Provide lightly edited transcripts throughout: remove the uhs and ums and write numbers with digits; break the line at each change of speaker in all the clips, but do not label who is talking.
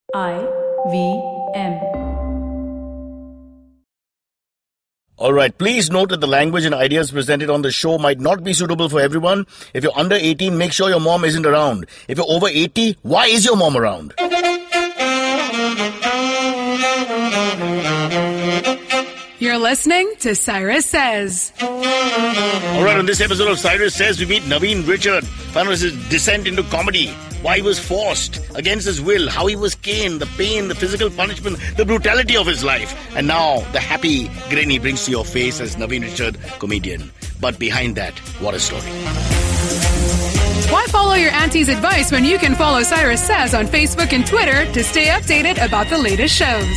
IVM.
All right, please note that the language and ideas presented on the show might not be suitable for everyone. If you're under 18, make sure your mom isn't around. If you're over 80, why is your mom around?
You're listening to Cyrus Says.
All right, on this episode of Cyrus Says, we meet Naveen Richard. Find out his descent into comedy, why he was forced, against his will, how he was caned, the pain, the physical punishment, the brutality of his life. And now, the happy grin he brings to your face as Naveen Richard, comedian. But behind that, what a story.
Why follow your auntie's advice when you can follow Cyrus Says on Facebook and Twitter to stay updated about the latest shows?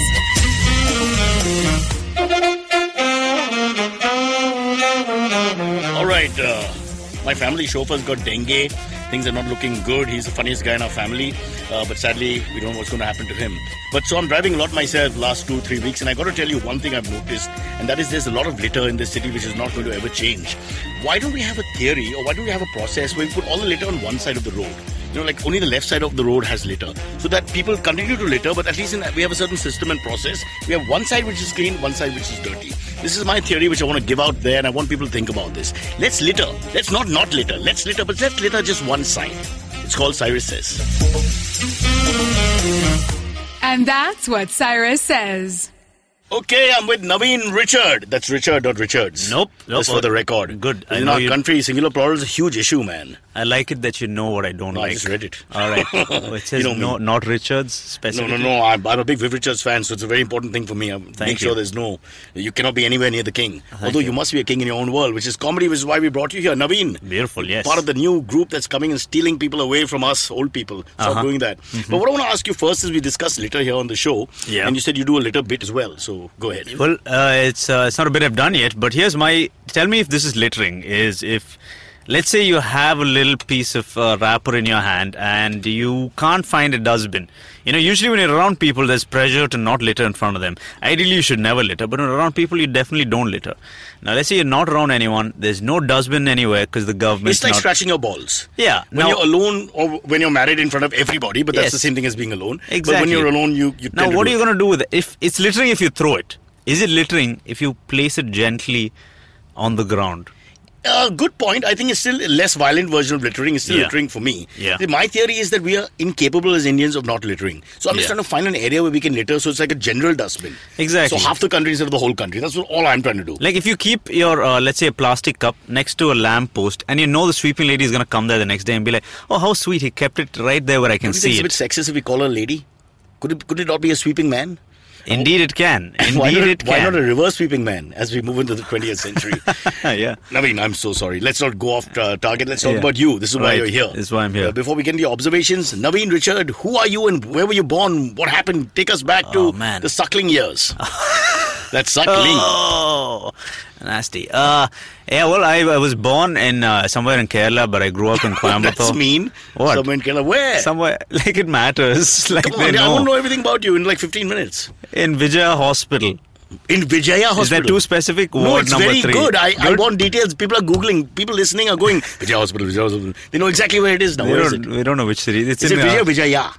All right, my family chauffeur's got dengue. Things are not looking good. He's the funniest guy in our family, but sadly, we don't know what's going to happen to him. But so I'm driving a lot myself last 2-3 weeks, and I got to tell you one thing I've noticed, and that is there's a lot of litter in this city which is not going to ever change. Why don't we have a theory, or why don't we have a process where we put all the litter on one side of the road? You know, like only the left side of the road has litter, so that people continue to litter, but at least we have a certain system and process. We have one side which is clean, one side which is dirty. This is my theory which I want to give out there, and I want people to think about this. Let's litter. Let's not litter. Let's litter, but let's litter just one side. It's called Cyrus Says.
And that's what Cyrus Says.
Okay, I'm with Naveen Richard. That's Richard, not Richards.
Nope.
Just for the record.
Good.
In our country, singular plural is a huge issue, man.
I like it that you know what I don't like.
I just read it.
All right. It says not Richards specifically.
No. I'm a big Viv Richards fan, so it's a very important thing for me. Make sure you cannot be anywhere near the king. Although you must be a king in your own world, which is comedy, which is why we brought you here. Naveen.
Beautiful, yes.
Part of the new group that's coming and stealing people away from us, old people. Stop doing that. Mm-hmm. But what I want to ask you first is we discussed litter here on the show.
Yeah.
And you said you do a litter bit as well, so go ahead.
Well, it's not a bit I've done yet, but here's tell me if this is littering, is if, let's say you have a little piece of wrapper in your hand and you can't find a dustbin. You know, usually when you're around people, there's pressure to not litter in front of them. Ideally, you should never litter, but when you're around people, you definitely don't litter. Now, let's say you're not around anyone, there's no dustbin anywhere because the government's
It's like scratching your balls.
Yeah.
When you're alone or when you're married in front of everybody, but that's the same thing as being alone.
Exactly.
But when you're alone, you
Now, what are you going to do with it? If it's littering if you throw it. Is it littering if you place it gently on the ground?
Good point. I think it's still a less violent version of littering. It's still littering for me.
Yeah.
My theory is that we are incapable as Indians of not littering. So I'm just trying to find an area where we can litter so it's like a general dustbin.
Exactly.
So half the country instead of the whole country. That's all I'm trying to do.
Like if you keep your, let's say, a plastic cup next to a lamp post and you know the sweeping lady is going to come there the next day and be like, oh, how sweet, he kept it right there where I can see it.
It's a bit sexist if we call her a lady. Could it not be a sweeping man?
Indeed it can.
Why not a reverse sweeping man as we move into the 20th century?
Yeah.
Naveen, I'm so sorry. Let's not go off target. Let's talk about you. This is why you're here.
This is why I'm here.
Before we get into your observations, Naveen Richard, who are you and where were you born? What happened? Take us back to the suckling years. That's suckling.
Oh, nasty. Well, I was born in somewhere in Kerala, but I grew up in Coimbatore.
That's mean.
What?
Somewhere in Kerala. Where?
Somewhere, like it matters. Like
Come on, I want to know everything about you in like 15 minutes.
In Vijaya Hospital.
In Vijaya Hospital?
Is that too specific?
No,
Word
it's
number
very
3.
good. I want details. People are Googling. People listening are going, Vijaya Hospital, Vijaya Hospital. They know exactly where it is now. Where is it?
We don't know which city.
Is it Vijaya?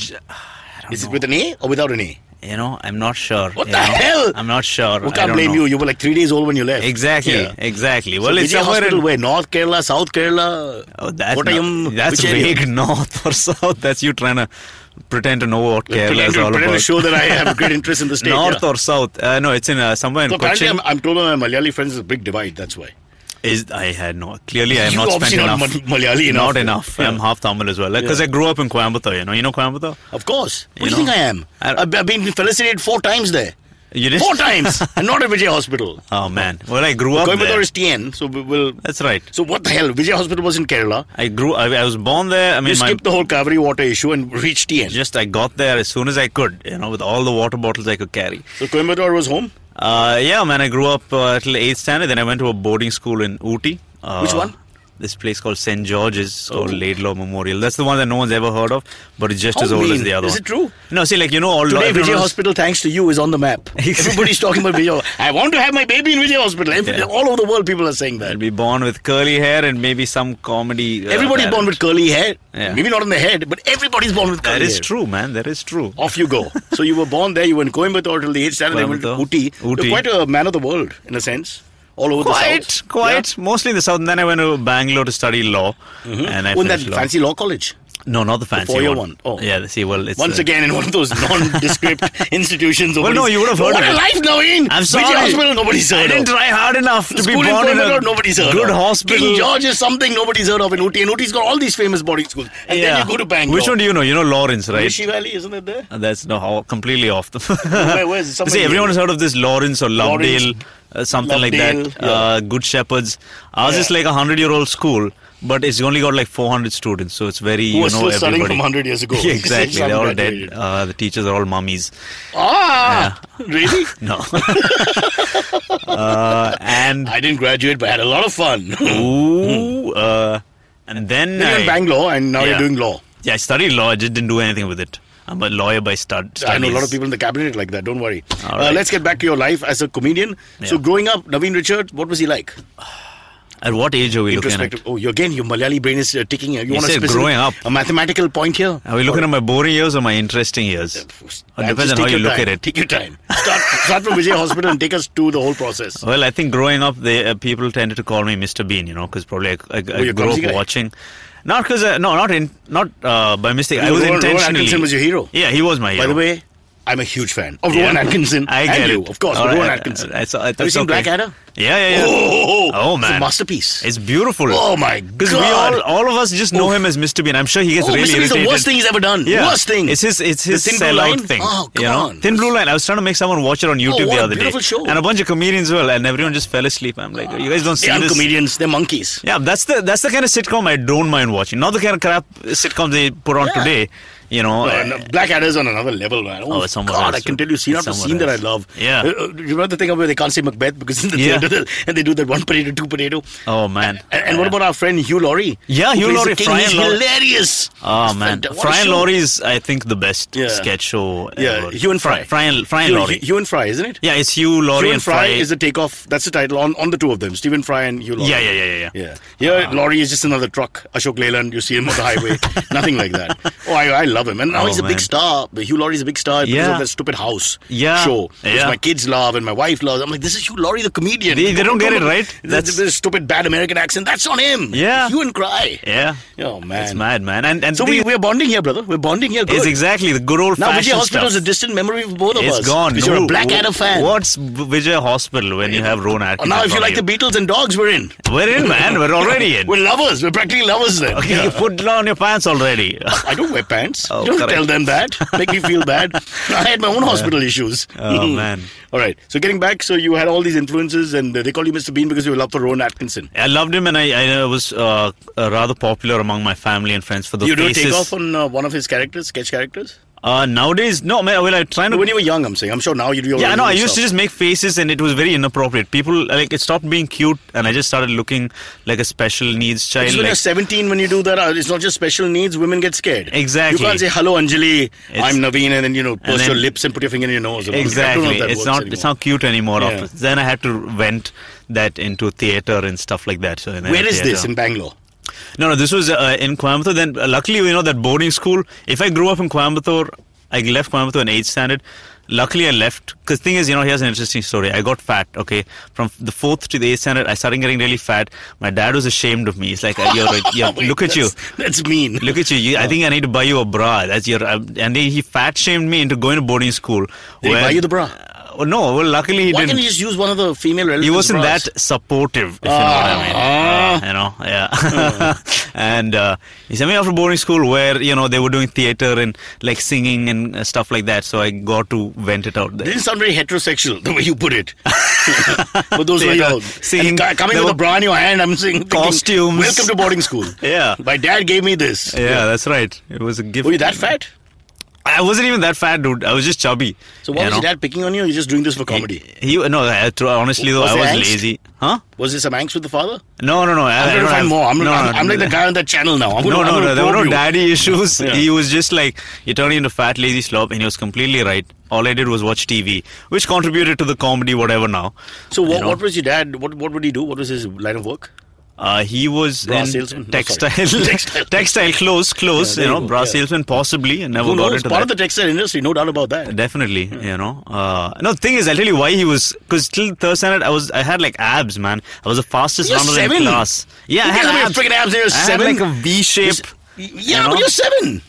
Is
it with an A or without an A?
You know, I'm not sure.
What the hell?
I'm not sure.
Who can't blame you? You were like 3 days old when you left.
Exactly. Well,
so
it's
Vijaya
somewhere
Hospital where? North Kerala, South Kerala?
Oh, that's vague. North or South. That's you trying to pretend to know what Kerala is all about.
Pretend to show that I have a great interest in the state.
North or South? No, it's in somewhere in Cochin.
I'm told by my Malayali friends there's a big divide. That's why.
Clearly I have not spent enough.
Malayali enough.
Not enough. Yeah. I'm half Tamil as well. Because I grew up in Coimbatore, you know Coimbatore?
Of course. What do you think I am? I've been felicitated 4 times there.
You did?
4 times! And not at Vijay Hospital.
Oh man. Well, I grew up
Coimbatore
there.
is TN, so we'll...
That's right.
So what the hell? Vijay Hospital was in Kerala.
I was born there. I mean,
you skipped the whole Kaveri water issue and reached TN.
I got there as soon as I could, with all the water bottles I could carry.
So Coimbatore was home?
Yeah, man. I grew up till 8th standard. Then I went to a boarding school in Ooty.
Which one?
this place called St. George's, called Laidlaw Memorial. That's the one that no one's ever heard of, but it's just as old as the other one.
Is it true?
No, see, like, all...
Today, Vijay Hospital, thanks to you, is on the map. Everybody's talking about Vijay. I want to have my baby in Vijay Hospital. All over the world, people are saying that.
I'll be born with curly hair and maybe some comedy...
Everybody's born with curly hair. Yeah. Maybe not on the head, but everybody's born with curly hair.
That is true, man. That is true.
Off you go. So you were born there. You were in Coimbatore till the 8th standard. Then went to Ooty. You're quite a man of the world, in a sense. All over the south.
Quite. Yeah. Mostly in the south. And then I went to Bangalore to study law. Mm-hmm. And I
that law. Fancy law college?
No, not the fancy
one. Oh.
Yeah, see, well, it's...
Once again, in one of those nondescript institutions.
Well, no, you would have heard
of it. What a life, Naveen!
I'm sorry.
Vijay Hospital, nobody's heard of.
I didn't try hard enough to be born in a
nobody's heard
good
of.
hospital.
King George is something nobody's heard of in Ooty. And Ooty's got all these famous boarding schools. And then you go to Bangalore.
Which one do you know? You know Lawrence, right?
Rishi Valley, isn't it there?
That's completely off.
Where's it?
See, everyone has heard of this Lawrence or Lovedale, something like that. Yeah. Good Shepherds. Ours is like a 100-year-old school. But it's only got like 400 students, so it's very,
Who still studying from 100 years ago.
Yeah, exactly, they're all dead. The teachers are all mummies.
Really?
No. And
I didn't graduate, but I had a lot of fun.
And then
you're in Bangalore, and now you're doing law.
Yeah, I studied law. I just didn't do anything with it. I'm a lawyer by studies.
I know a lot of people in the cabinet like that. Don't worry. Right. Let's get back to your life as a comedian. Yeah. So growing up, Naveen Richard, what was he like?
At what age are we looking at?
Oh, your Malayali brain is ticking. You want
said growing up.
A mathematical point here?
Are we looking at my boring years or my interesting years? It depends on how you look at it.
Take your time. Start from Vijay Hospital and take us to the whole process.
Well, I think growing up, people tended to call me Mr. Bean, because probably I grew up watching. Not because, not by mistake. I was intentionally.
Rowan Atkinson was your hero.
Yeah, he was my hero.
By the way, I'm a huge fan of Rowan Atkinson.
I get
it. Of course, Rowan Atkinson. Have you seen Blackadder?
Yeah. Oh, man.
It's a masterpiece.
It's beautiful.
Oh, my God.
Because all of us just know him as Mr. Bean. I'm sure he gets really irritated.
Mr. Bean's the worst thing he's ever done.
Yeah.
Worst thing.
It's his sellout thing.
Oh, come on.
Thin Blue Line. I was trying to make someone watch it on YouTube the other day.
Show.
And a bunch of comedians as well. And everyone just fell asleep. I'm like, you guys don't see this.
Comedians. They're monkeys.
Yeah, that's the kind of sitcom I don't mind watching. Not the kind of crap sitcoms they put on today.
Blackadder's on another level, man. Oh, God, I can tell you scene after scene that I love.
Yeah.
Remember the thing where they can't say Macbeth because in the theater and they do that 1 potato, 2 potato.
Oh, man.
And what about our friend Hugh Laurie?
Yeah, Hugh Laurie.
He's hilarious.
Oh, man. Fry and Laurie is, I think, the best sketch show ever.
Yeah, Hugh and Fry.
Fry and Laurie.
Hugh and Fry, isn't it?
Yeah, it's Hugh, Laurie and Fry.
Is the takeoff. That's the title on the two of them. Stephen Fry and Hugh Laurie.
Yeah.
Here, Laurie is just another truck. Ashok Leyland, you see him on the highway. Nothing like that. Oh, I love him. And now he's a big star. Hugh Laurie's a big star because of that stupid house show. Which my kids love and my wife loves. I'm like, this is Hugh Laurie, the comedian.
They don't get it, right?
That's the stupid bad American accent. That's on him.
Yeah.
Hugh and Cry.
Yeah.
Oh, man.
It's mad, man. And
so we're bonding here, brother. We're bonding here. Good.
It's exactly the good old fashioned
stuff. Now, Vijay Hospital is a distant memory for both of us.
It's gone.
Because you're a Blackadder fan.
What's Vijay Hospital when you have Rowan Atkinson?
Now, if you like the Beatles and dogs, we're in.
We're in, man. We're already in.
We're lovers. We're practically lovers then.
Okay, you put on your pants already.
I don't wear pants. Don't tell them that. Make me feel bad. I had my own hospital issues.
Oh, man.
All right. So getting back, so you had all these influences and they call you Mr. Bean because you love for Rowan Atkinson.
I loved him and I was rather popular among my family and friends for the faces.
You don't take off on one of his characters, sketch characters?
Nowadays, no. I try to.
When you were young, I'm saying. I'm sure now you do.
Yeah, no. I used to just make faces, and it was very inappropriate. People it stopped being cute, and I just started looking like a special needs child.
Because when you're 17, when you do that, it's not just special needs. Women get scared.
Exactly.
You can't say hello, Anjali. I'm Naveen, and then purse your lips and put your finger in your nose.
Exactly. It's not cute anymore. Yeah. Then I had to vent that into theater and stuff like that. So
where is this in Bangalore?
No, this was in Coimbatore. Then luckily, that boarding school. If I grew up in Coimbatore, I left Coimbatore in 8th standard. Luckily, I left. Because the thing is, here's an interesting story. I got fat, okay? From the 4th to the 8th standard, I started getting really fat. My dad was ashamed of me. He's like, look at you.
That's mean.
Look at you. I think I need to buy you a bra. And then he fat shamed me into going to boarding school.
Did he buy you the bra?
No, well, luckily he didn't.
Why can't you just use one of the female relatives?
He wasn't that supportive, if you know what I mean. And he sent me off to boarding school where, they were doing theater and like singing and stuff like that. So I got to vent it out there.
It didn't sound very heterosexual, the way you put it. For those who are young.
Singing,
coming with a bra in your hand, I'm thinking,
costumes.
Welcome to boarding school.
Yeah.
My dad gave me this.
Yeah, that's right. It was a gift.
Were you that fat?
I wasn't even that fat, dude. I was just chubby.
So what was your dad picking on you? Or you're just doing this for comedy?
Honestly though,
Was
I
there
was
angst?
lazy. Huh?
Was there some angst with the father?
No.
I'm going to find more. I'm like the guy on that channel now. I'm gonna
There were
probe
no
you.
daddy issues.
Yeah.
He was just like, you turned into fat, lazy slob, and he was completely right. All I did was watch TV, which contributed to the comedy, whatever now.
So what was your dad? What would he do? What was his line of work?
He was
Bra
in
salesman? No,
textile,
sorry.
textile, clothes,
Yeah, there you go,
bra
yeah.
salesman possibly, and never
Who
got
knows?
into
Part
that.
of the textile industry, no doubt about that.
Definitely, No, the thing is, I'll tell you why he was, because till third standard, I had like abs, man. I was the fastest
You're
runner
7.
in class. Yeah, I
You
had
can't have
abs.
freaking abs when you're
I had
7.
like a V shape.
Yeah,
You
but
know?
you're 7.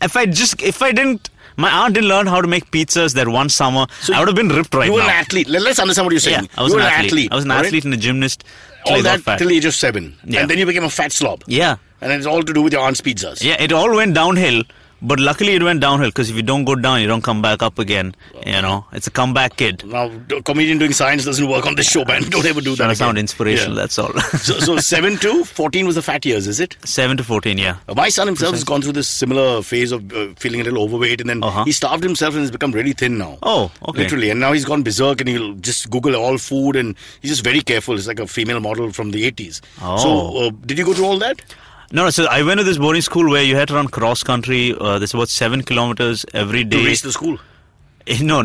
If I didn't, my aunt didn't learn how to make pizzas that one summer, I would have been ripped right
You were
now.
an athlete. Let's understand what you're saying.
Yeah, I was
you
an
were
athlete. I was an
all right?
athlete and a gymnast. Till
All
I got
that
fat.
till the age of 7.
Yeah.
And then you became a fat slob.
Yeah.
And it's all to do with your aunt's pizzas.
Yeah, it all went downhill, but luckily it went downhill because if you don't go down, you don't come back up again. It's a comeback kid.
Now, a comedian doing science doesn't work on this show, man. Don't ever do
Trying
that
to sound
again.
inspirational,
Yeah.
that's all.
So 7 to 14 was the fat years, is it?
7 to 14, yeah.
My son himself has gone through this similar phase of feeling a little overweight, and then he starved himself and has become really thin now.
Oh, okay.
Literally. And now he's gone berserk and he'll just Google all food, and he's just very careful. It's like a female model from the 80s.
Oh.
So, did you go through all that?
No, so I went to this boarding school where you had to run cross country. There's about 7 kilometers every day.
To reach the school?
No,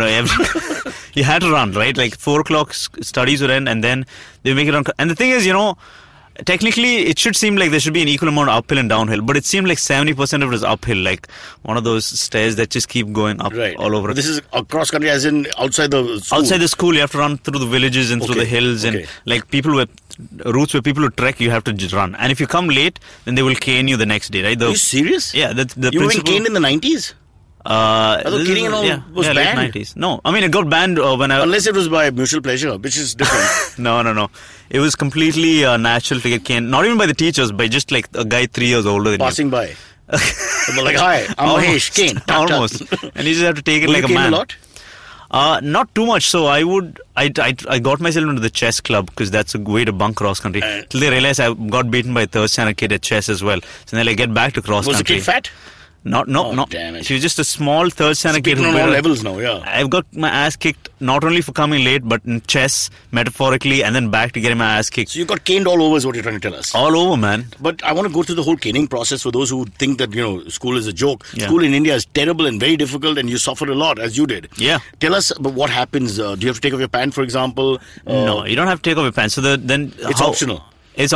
you had to run, right? Like 4 o'clock studies would end, and then they make it run. And the thing is, technically it should seem like there should be an equal amount of uphill and downhill, but it seemed like 70% of it is uphill, like one of those stairs that just keep going up all over.
But this is across country, as in outside the school?
Outside the school, you have to run through the villages and through the hills, and like routes where people who trek, you have to just run. And if you come late, then they will cane you the next day, right?
Are you serious?
Yeah.
You were caned in the 90s? I thought caning and all was
late
banned?
90s. No, I mean it got banned when I...
Unless it was by mutual pleasure, which is different.
No. It was completely natural to get caned. Not even by the teachers, by just like a guy 3 years older than
Passing
you.
by. Like, hi, I'm Mahesh, cane.
Almost. And you just have to take it
Were
like
you
a
caned
man.
a lot?
Not too much. So I got myself into the chess club because that's a way to bunk cross country. Till they realized I got beaten by a third standard kid at chess as well. So then I get back to cross
Was the
country.
kid fat?
No.
Damn it.
She was just a small third standard kid.
Speaking on all levels now, yeah.
I've got my ass kicked not only for coming late, but in chess, metaphorically, and then back to getting my ass kicked.
So you got caned all over is what you're trying to tell us.
All over, man.
But I want to go through the whole caning process for those who think that, school is a joke.
Yeah.
School in India is terrible and very difficult, and you suffer a lot, as you did.
Yeah.
Tell us about what happens. Do you have to take off your pants, for example?
No, you don't have to take off your pants. So then
It's optional.
It's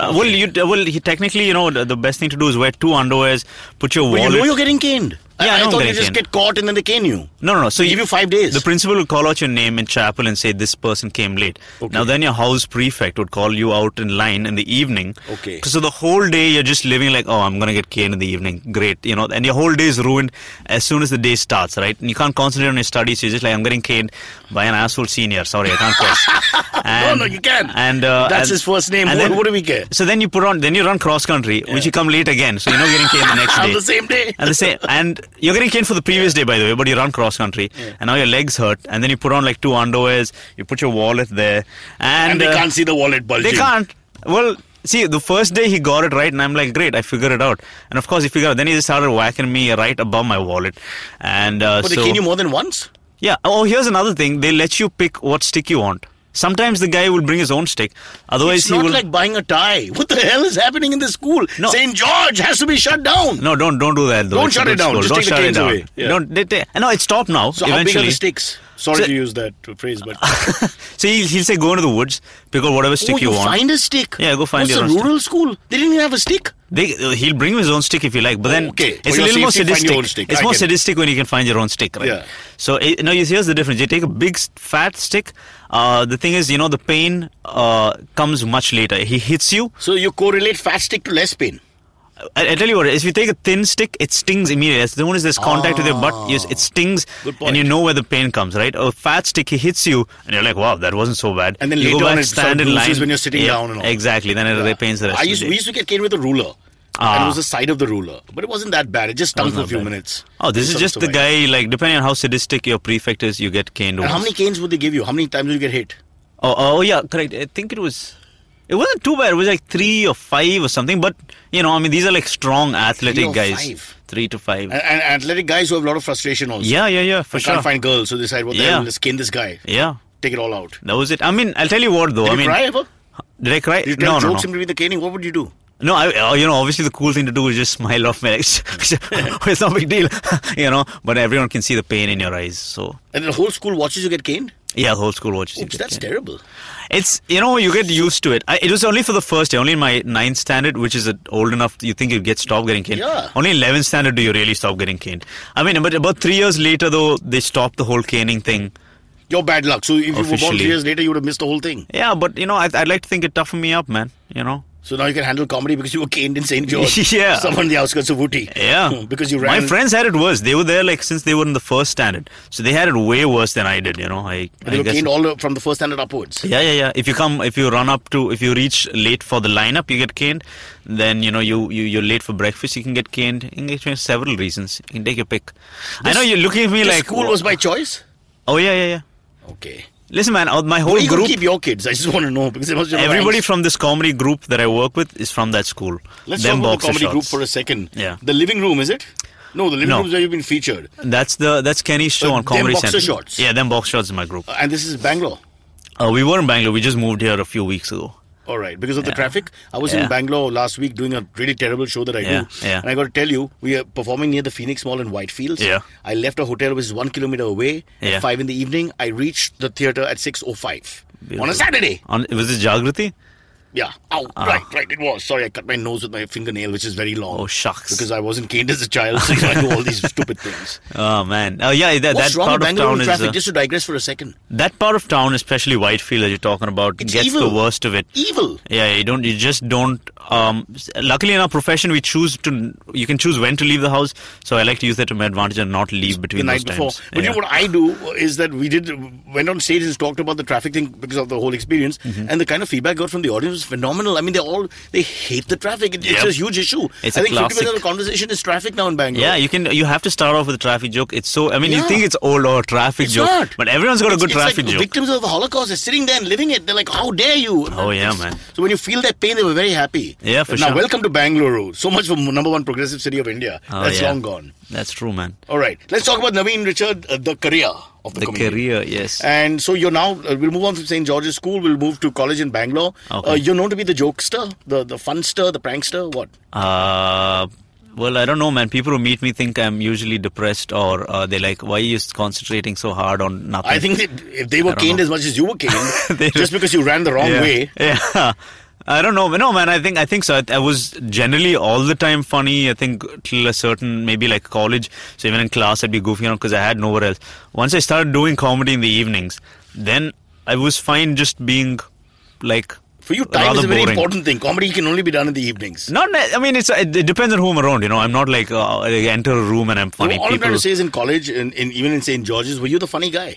technically, the best thing to do is wear 2 underwears, put your
But
wallet.
you know you're getting caned.
Yeah, I know I'm
thought you
getting
just
caned.
get caught and then they cane you.
No. So
They give you 5 days.
The principal will call out your name in chapel and say this person came late.
Okay.
Now then your house prefect would call you out in line in the evening.
Okay.
So the whole day you're just living like, oh, I'm going to get caned in the evening. Great. And your whole day is ruined as soon as the day starts, right? And you can't concentrate on your studies. You're just like, I'm getting caned by an asshole senior. Sorry, I can't curse.
No, you can.
And
That's his first name. What do we care?
So then you run cross country, which you come late again. So you're not getting caned the next day.
On the same day.
And you're getting caned for the previous day, by the way, but you run cross country, and now your legs hurt, and then you put on like 2 underwears, you put your wallet there,
And they can't see the wallet bulging.
They can't. Well, see, the first day he got it right, and I'm like, great, I figured it out. And of course, he figured out. Then he just started whacking me right above my wallet, and
But they cane you more than once?
Yeah. Oh, here's another thing. They let you pick what stick you want. Sometimes the guy will bring his own stick. Otherwise,
It's not like buying a tie. What the hell is happening in the school?
No.
St. George has to be shut down.
No, don't do that. Though.
Don't
It's
shut
a
it
good
down.
school.
Just
Don't
take the
shut it
canes
down.
away. Yeah.
No, it stopped now.
So
eventually.
how big are the sticks? Sorry to use that phrase, but...
So he'll say, go into the woods, pick out whatever stick you want.
find a stick?
Yeah, go find
What's
your
a
own stick.
rural school? They didn't even have a stick.
He'll bring his own stick if you like, but then
Okay.
it's
For
a
your
little more
safety, find
sadistic.
your own stick.
It's
I
more
get it.
sadistic when you can find your own stick, right?
Yeah.
So here's the difference. You take a big fat stick. The thing is, the pain comes much later. He hits you.
So you correlate fat stick to less pain.
I tell you what, if you take a thin stick, it stings immediately. As soon as there's contact with your butt, it stings,
Good point.
and you know where the pain comes, right? A fat stick, he hits you, and you're like, wow, that wasn't so bad.
And then
you
later
go back,
on it
stand in
bruises
line.
when you're sitting down and all.
Exactly, then it pains the rest of
We
the day.
used to get caned with a ruler. And it was the side of the ruler. But it wasn't that bad. It just stung for a few minutes.
Oh, this is
Sort of
just the
survived.
guy, like, depending on how sadistic your prefect is, you get caned.
And how many canes would they give you? How many times would you get hit?
Oh, yeah, correct. I think it was It wasn't too bad. It was like 3 or 5 or something. But, you know, I mean, these are like strong athletic
3 or
guys.
5.
3 to 5.
And athletic guys who have a lot of frustration also.
Yeah, for
I
sure.
can't find girls, so they decide, what the
Yeah.
hell, let's cane this guy.
Yeah,
Take it all out.
that was it. I mean, I'll tell you what though.
Did
I
you
mean,
cry ever?
did I cry?
Did you tell
No.
jokes in between the caning? What would you do?
No, you know, obviously the cool thing to do is just smile off me. It's no big deal, you know. But everyone can see the pain in your eyes. So
And the whole school watches you get caned?
yeah, the whole school watches. you
Oops,
get
that's
caned.
terrible.
It's, you know, you get used to it. It was only for the first year, only in my 9th standard, which is old enough you think you'd stop getting caned.
Yeah.
Only in 11th standard do you really stop getting caned. I mean, but about 3 years later though, they stopped the whole caning thing.
Your bad luck. So if you were born 3
Officially.
years later, you would have missed the whole thing.
Yeah, but you know, I'd like to think it toughened me up, man. You know.
So now you can handle comedy because you were caned in St. George.
Yeah.
Someone on the outskirts of Ooty.
Yeah.
Because you ran.
My friends had it worse. They were there like since they were in the first standard, so they had it way worse than I did. You know, I
They were
guess.
caned all from the first standard upwards.
Yeah. If you reach late for the lineup, you get caned. Then you know you're late for breakfast, you can get caned. You can get caned for several reasons. You can take your pick. I know you're looking at me
The
like
school was by choice?
Oh yeah.
Okay.
Listen, man, my whole
Where are you going
group.
to keep your kids? I just want to know because they must have
Everybody
ranks.
from this comedy group that I work with is from that school.
Let's
Them
talk about the
boxer
comedy group
shorts.
for a second.
Yeah.
The living room, is it? No, the living
No.
room is where you've been featured.
That's Kenny's show on
Them
Comedy
boxer
Central.
shorts.
Yeah, them box shorts in my group.
And this is Bangalore.
We were in Bangalore. We just moved here a few weeks ago.
All right, because of the
Yeah.
traffic. I was
Yeah.
in Bangalore last week doing a really terrible show that I do.
Yeah.
And I got to tell you, we are performing near the Phoenix Mall in Whitefields.
Yeah.
I left a hotel which is 1 kilometer away
Yeah.
at 5 in the evening. I reached the theater at 6:05 on a
Beautiful.
Saturday.
Was it Jagrati?
Yeah. Oh, right. It was. Sorry, I cut my nose with my fingernail, which is very long.
Oh, shucks.
Because I wasn't caned as a child, so I do all these stupid things.
Oh man. Oh yeah. That
What's wrong
part
with
of
Bangalore
town
with
is
traffic? Just to digress for a second.
that part of town, especially Whitefield, that you're talking about,
It's
gets
evil.
the worst of it.
Evil.
Yeah, you just don't. Luckily in our profession, you can choose when to leave the house. So I like to use that to my advantage and not leave between
The
those
night before.
times.
But you know what I do is that we went on stage and talked about the traffic thing because of the whole experience,
Mm-hmm.
and the kind of feedback I got from the audience was phenomenal. I mean, they hate the traffic. It's
Yep.
a huge issue.
It's
I
a
think 50% of
classic.
the conversation is traffic now in Bangalore.
Yeah, you have to start off with a traffic joke. It's so. I mean, you
Yeah.
think it's old or traffic
It's
joke,
not.
but everyone's got a good
It's
traffic
like
joke.
victims of the Holocaust are sitting there and living it. They're like, how dare you?
Oh, yeah, man.
So when you feel that pain, they were very happy.
Yeah, for
now,
sure.
welcome to Bangalore. So much for number one progressive city of India.
Oh,
That's
yeah.
long gone.
That's true, man.
All right. Let's talk about Naveen Richard, the career of the
The
comedian.
career, yes.
And so you're now, we'll move on from St. George's School, we'll move to college in Bangalore.
Okay.
You're known to be the jokester, the funster, the prankster, what?
Well, I don't know, man. People who meet me think I'm usually depressed, or they're like, "Why are you concentrating so hard on nothing?"
I think that if they were
I don't
caned
know.
as much as you were caned,
They-
just because you ran the wrong way.
Yeah. I don't know. No, man. I think so. I was generally all the time funny. I think till a certain, maybe like college. So even in class, I'd be goofing around because I had nowhere else. Once I started doing comedy in the evenings, then I was fine just being like.
For you, time
rather
is a very
boring.
important thing. Comedy can only be done in the evenings.
I mean, it depends on who I'm around. You know, I'm not like I enter a room and I'm funny.
All I'm trying to say is in college, even in St. George's, were you the funny guy?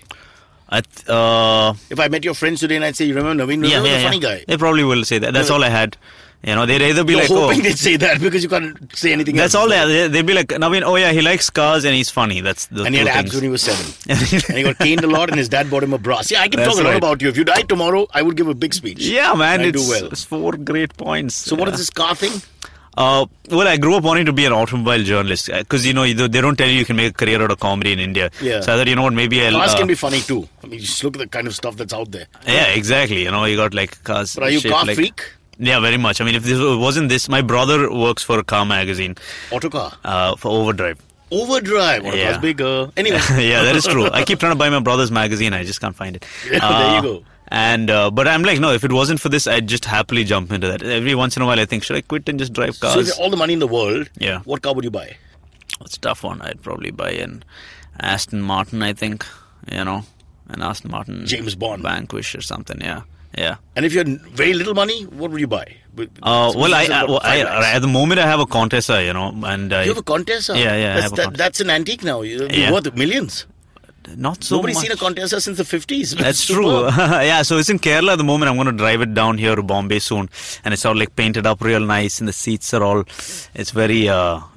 If I met your friends today and I'd say, you remember Naveen, the funny guy.
They probably will say that. That's all I had. You know, they'd either be
You're
like,
hoping
oh,
they'd say that because you can't say anything
that's
else.
all they had. They'd be like, Naveen, oh yeah, he likes cars and he's funny. That's the
And he
two
had abs
things.
when he was 7. And he got caned a lot and his dad bought him a bra. See, I can
That's
talk a lot
right.
about you. If you died tomorrow, I would give a big speech.
Yeah, man,
I do
it's,
well.
it's 4 great points.
So what is this car thing?
Well, I grew up wanting to be an automobile journalist because, you know, they don't tell you can make a career out of comedy in India.
Yeah.
So I thought, you know what, maybe I'll...
Cars can be funny too. I mean, just look at the kind of stuff that's out there.
Yeah, exactly. You know, you got like cars...
But are you a
shaped
car
like,
freak?
Yeah, very much. I mean, if this wasn't this... My brother works for a car magazine
Autocar.
for Overdrive.
Overdrive. Autocar's
Yeah.
bigger. Anyway.
Yeah, that is true. I keep trying to buy my brother's magazine. I just can't find it.
There you go.
And but I'm like, no, if it wasn't for this, I'd just happily jump into that. Every once in a while, I think, should I quit and just drive
So if
cars?
you had all the money in the world,
Yeah.
what car would you buy?
It's a tough one. I'd probably buy an Aston Martin, I think. You know, an Aston Martin.
James Bond.
Vanquish or something, yeah. Yeah.
And if you had very little money, what would you buy?
Well, at the moment, I have a Contessa, you know, and
You have a Contessa?
Yeah, I have a Contessa.
That's an antique now. You're
Yeah.
worth millions.
Not so
Nobody's
much.
seen a Contessa since the 50s.
That's
Superb.
true. Yeah, so it's in Kerala at the moment. I'm going to drive it down here to Bombay soon. And it's all like painted up real nice and the seats are all, it's very,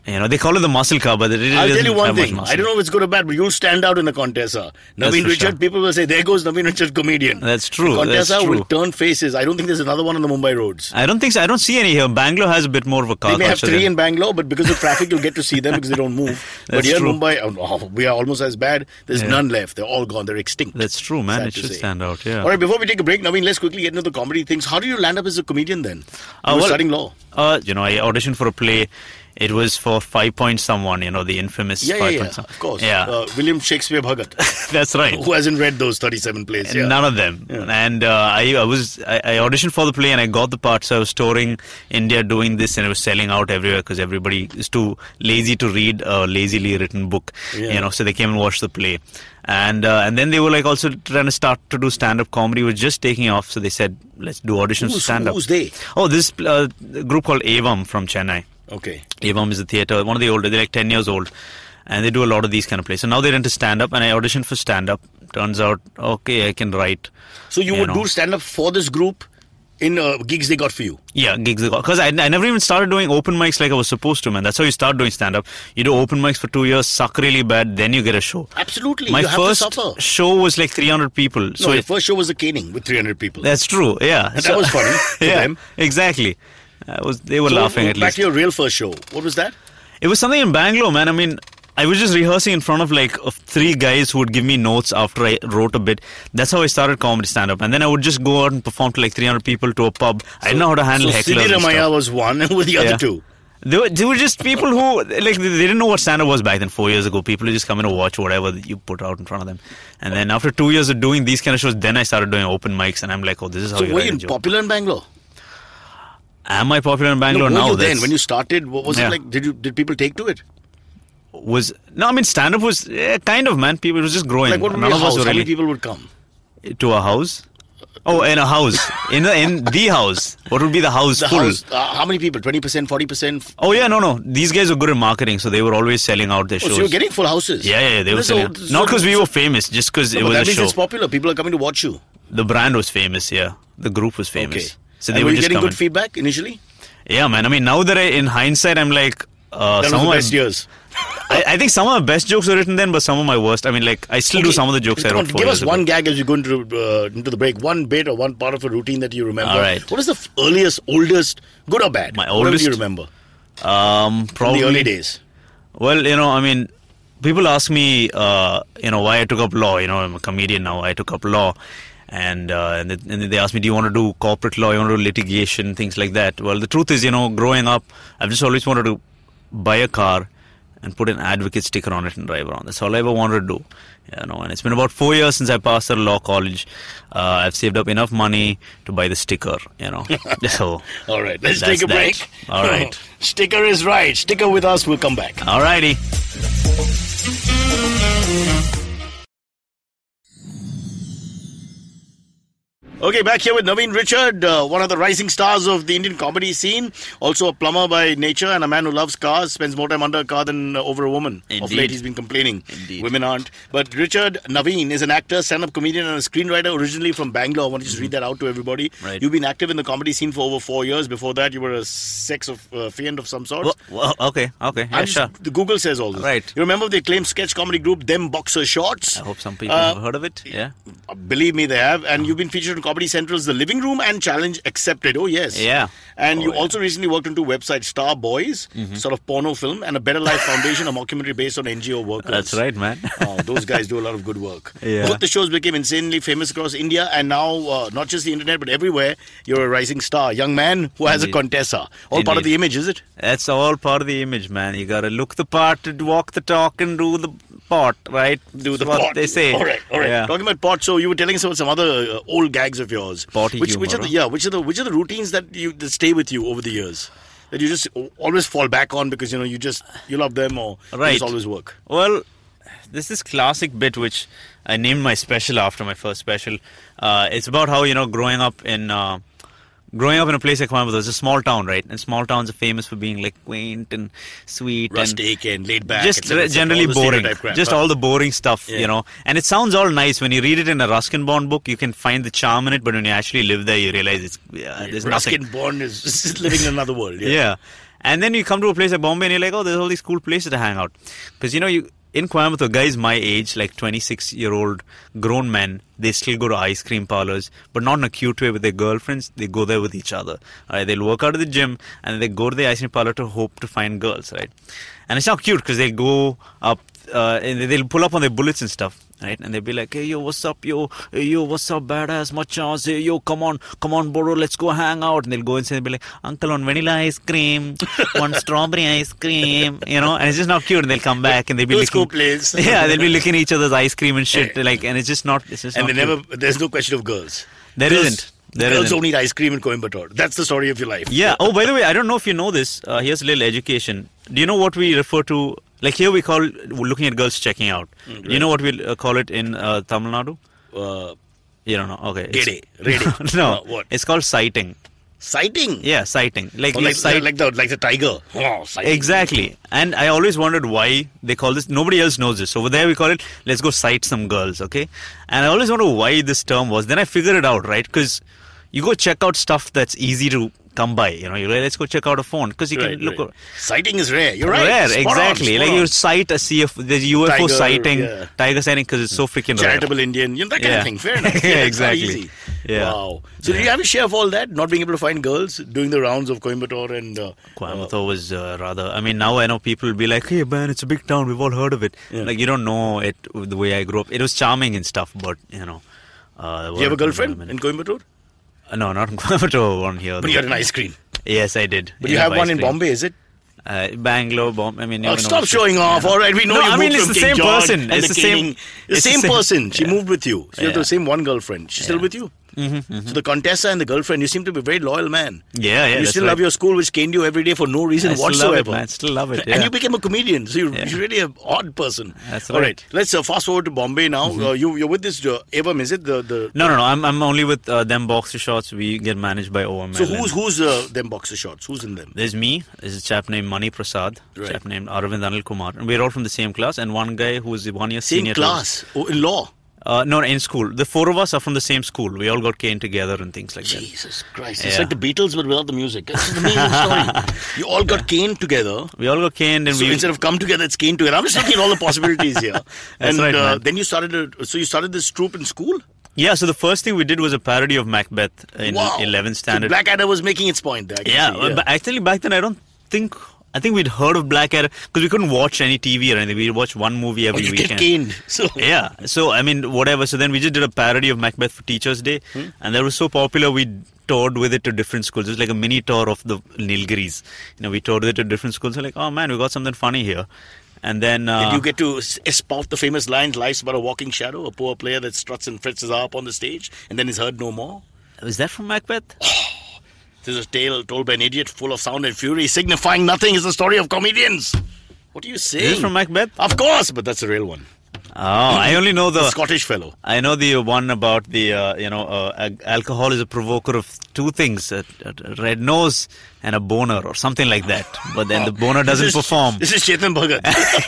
You know, they call it the muscle car, but it really
I'll tell
doesn't
you one
have much
thing.
muscle.
I don't know if it's good or bad, but you'll stand out in a Contessa.
That's
Naveen
for
Richard,
sure.
people will say, there goes Naveen Richard, comedian.
That's true.
The Contessa
That's
will
true.
turn faces. I don't think there's another one on the Mumbai roads.
I don't think so. I don't see any here. Bangalore has a bit more of a car
They may have
culture
3
than-
in Bangalore, but because of traffic, you'll get to see them because they don't move. But
That's
here in
true.
Mumbai, we are almost as bad. There's
Yeah.
none left. They're all gone. They're extinct.
That's true, man.
Sad
It
to
should
say.
stand out, yeah.
All right, before we take a break, Naveen, let's quickly get into the comedy things. How did you land up as a comedian then? You were
well,
studying law.
You know, I auditioned for a play. It was for 5 Point Someone, you know, the infamous 5 Point Someone.
Of course.
Yeah,
William Shakespeare Bhagat.
that's right.
Who hasn't read those 37 plays? Yeah.
None of them.
Yeah.
And I auditioned for the play and I got the part. So I was touring India doing this and it was selling out everywhere because everybody is too lazy to read a lazily written book.
Yeah.
You know, so they came and watched the play. And then they were like also trying to start to do stand-up comedy. It was just taking off. So they said, let's do auditions for stand-up.
Who's they?
Oh, this group called Avam from Chennai.
Okay.
Avam is a theatre, one of the older, they're like 10 years old. And they do a lot of these kind of plays. So now they're into stand-up and I auditioned for stand-up. Turns out, okay, I can write.
So you would
know.
do stand-up for this group in gigs they got for you?
Yeah, gigs. Because I never even started doing open mics like I was supposed to, man. That's how you start doing stand-up. You do open mics for 2 years, suck really bad, then you get a show.
Absolutely.
My
you have
first
to suffer.
show was like 300 people.
No, your first show was a caning with 300 people.
That's true, yeah.
And that was funny for
yeah,
them.
Exactly. They were laughing at
back
least.
to your real first show. What was that?
It was something in Bangalore, man. I mean, I was just rehearsing in front of of 3 guys who would give me notes after I wrote a bit. That's how I started comedy stand-up. And then I would just go out and perform to like 300 people to a pub. I didn't know how to handle
So
hecklers
Sidi
and
Ramaya
stuff.
was one, and who were the other
Yeah.
two?
They were just people who, like, they didn't know what stand-up was back then, 4 years ago. People who just come in and watch whatever you put out in front of them. And then after 2 years of doing these kind of shows, then I started doing open mics. And I'm like, oh, this is how
So
you
were
write
you
a joke.
popular in Bangalore?
Am I popular in Bangalore
Were
now?
you then?
That's-
When you started, what was
Yeah.
it like? Did people take to it?
No, I mean, stand-up was kind of, man. People, it was just growing.
Like what would
None
be a
of us
house?
were
How many
really
people would come?
to a house. Oh, in a house. in the house. What would be the house
The
full?
house, how many people? 20%, 40%?
Oh, yeah, no. These guys were good at marketing, so they were always selling out their
Oh,
shows.
so you're getting full houses?
Yeah, they were
So-
selling.
so-
Not because we were famous, just because it
But
was
that
a
means
show.
it's popular. People are coming to watch you.
The brand was famous, yeah. The group was famous.
Okay.
So
And
they
were
would
you
just
getting
come
good feedback initially?
in. Yeah, man. I mean, now that in hindsight, I'm like,
That was
some
the
of my
best years.
I think some of my best jokes were written then, but some of my worst. I mean, like, I still do
Okay.
some of the jokes I
Come on,
wrote 4
give
years
us
ago.
one gag as you go into the break. One bit or one part of a routine that you remember.
All right.
What is the earliest, oldest, good or bad?
My
Whatever
oldest?
you remember
Probably
from the early days.
Well, I mean, people ask me, why I took up law. I'm a comedian now. I took up law. And then they ask me, do you want to do corporate law? You want to do litigation, things like that? Well, the truth is, growing up, I've just always wanted to buy a car and put an advocate sticker on it and drive around. That's all I ever wanted to do. And it's been about 4 years since I passed out of law college. I've saved up enough money to buy the sticker, So,
All right, let's
that's
take a break.
that. All right.
Sticker is right. Sticker with us. We'll come back.
Alrighty.
Okay, back here with Naveen Richard, one of the rising stars of the Indian comedy scene. Also a plumber by nature and a man who loves cars, spends more time under a car than over a woman. Of
Indeed.
late he's been complaining.
Indeed.
Women aren't. But Richard Naveen is an actor, stand-up comedian and a screenwriter originally from Bangalore. I want to just read that out to everybody.
Right.
You've been active in the comedy scene for over 4 years. Before that, you were a sex fiend of some sort.
Well, okay. Yeah, sure.
The Google says all this.
Right.
You remember the acclaimed sketch comedy group, Them Boxer Shorts?
I hope some people have heard of it. Yeah.
Believe me, they have. And you've been featured in Comedy Central's The Living Room and Challenge Accepted. Oh, yes.
Yeah.
And you
yeah.
also recently worked on 2 websites, Star Boys, sort of porno film, and A Better Life Foundation, a mockumentary based on NGO workers.
That's right, man.
Oh, those guys do a lot of good work.
Yeah.
Both the shows became insanely famous across India, and now, not just the internet, but everywhere, you're a rising star. Young man who has a
Indeed.
Contessa. All part of
Indeed.
the image, is it?
That's all part of the image, man. You gotta look the part, walk the talk, and do the part, right?
Do the
That's what
pot.
they say.
All right.
Yeah.
Talking about pot, so you were telling us about some other old gags of yours.
Potty
which
humor,
are the which are the routines that stay with you over the years that you just always fall back on because you love them or they
Right.
just always work.
Well, there's this classic bit which I named my special after my first special. It's about how growing up in a place like Coimbatore, it's a small town, right? And small towns are famous for being like quaint and sweet
Rustic and laid back.
just
et cetera, et cetera,
generally
all the
boring.
stereotype crap.
Just all the boring stuff,
Yeah.
And it sounds all nice when you read it in a Ruskin Bond book. You can find the charm in it, but when you actually live there, you realize there's nothing.
Ruskin Bond is living in another world.
Yeah. And then you come to a place like Bombay and you're like, oh, there's all these cool places to hang out. Because, in Coimbatore, guys my age, like 26-year-old grown men, they still go to ice cream parlors, but not in a cute way with their girlfriends. They go there with each other. Right? They'll work out at the gym and they go to the ice cream parlor to hope to find girls, right? And it's not cute because they go up and they'll pull up on their bullets and stuff, right? And they'll be like, hey, yo, what's up, yo? Hey, yo, what's up, badass machas? Hey, yo, come on, bro, let's go hang out. And they'll go inside and be like, uncle, one vanilla ice cream, one strawberry ice cream, and it's just not cute. And they'll come back and they'll be licking, yeah, they'll be licking each other's ice cream and shit, and it's just not. It's just
and
not
there's no question of girls.
Isn't.
Girls don't eat ice cream in Coimbatore. That's the story of your life.
Yeah. Oh, by the way, I don't know if you know this. Here's a little education. Do you know what we refer to? Like here we call looking at girls checking out.
Right.
Do you know what we call it in Tamil Nadu? You don't know? Okay.
Ready.
No.
What?
It's called sighting.
Sighting?
Yeah, sighting. Like
the tiger. Oh, sighting.
Exactly. And I always wondered why they call this. Nobody else knows this. Over there we call it, let's go sight some girls, okay? And I always wonder why this term was. Then I figured it out, right? Because you go check out stuff that's easy to come by. You're like, let's go check out a phone because you can look.
Sighting is rare. You're right.
Rare, exactly. Like you sight a the UFO
tiger,
sighting, tiger sighting because it's so freaking rare.
Charitable Indian, that kind of thing. Fair enough.
Yeah, exactly.
Easy.
Yeah.
Wow. So do you have a share of all that? Not being able to find girls, doing the rounds of Coimbatore and...
Coimbatore was rather... I mean, now I know people will be like, hey man, it's a big town, we've all heard of it. Yeah. Like you don't know it the way I grew up. It was charming and stuff, but
do you have a girlfriend in Coimbatore?
No, not in Coimbatore, one here.
But you had an ice cream.
Yes, I did.
But you have one in Bombay, is it?
Bangalore, Bombay. I mean,
stop showing off. All right, we know you moved from
it's the same person.
It's the same person. She moved with you. So you have the same one girlfriend. She's still with you?
Mm-hmm.
So the Contessa and the girlfriend, you seem to be a very loyal man.
Yeah.
You still love your school, which caned you every day for no reason whatsoever.
I still love it. Yeah.
And you became a comedian, so you're really an odd person.
That's right.
All right, let's fast forward to Bombay now. You're with this Evam, is it?
No. I'm only with them boxer shorts. We get managed by OML.
So who's them boxer shorts? Who's in them?
There's me. There's a chap named Mani Prasad. Right. A chap named Arvind Anil Kumar. And we're all from the same class. And one guy who is 1 year senior.
Same class? In law?
No, in school. The four of us are from the same school. We all got caned together and things like that.
Jesus Christ. It's like the Beatles but without the music. That's an amazing story. You all got caned together.
We all got caned. And
instead of come together, it's caned together. I'm just looking at all the possibilities here.
That's right, man.
Then you started this troupe in school?
Yeah, so the first thing we did was a parody of Macbeth in 11th standard.
So Blackadder was making its point there.
But actually back then I think we'd heard of Blackadder because we couldn't watch any TV or anything. We'd watch one movie every weekend.
Get caned.
Yeah. So, I mean, whatever. So then we just did a parody of Macbeth for Teachers' Day. And that was so popular, we toured with it to different schools. It was like a mini tour of the Nilgiris. We toured with it to different schools. We're like, oh man, we got something funny here. And then...
Did you get to spout the famous lines, life's but a walking shadow, a poor player that struts and frets his harp on the stage and then is heard no more?
Was that from Macbeth?
This is a tale told by an idiot full of sound and fury, signifying nothing is the story of comedians. What are you saying?
Is this from Macbeth?
Of course, but that's the real one.
Oh, I only know the
Scottish fellow.
I know the one about the alcohol is a provoker of two things: a red nose and a boner, or something like that. But then the boner doesn't perform.
This is Chetan Bhagat.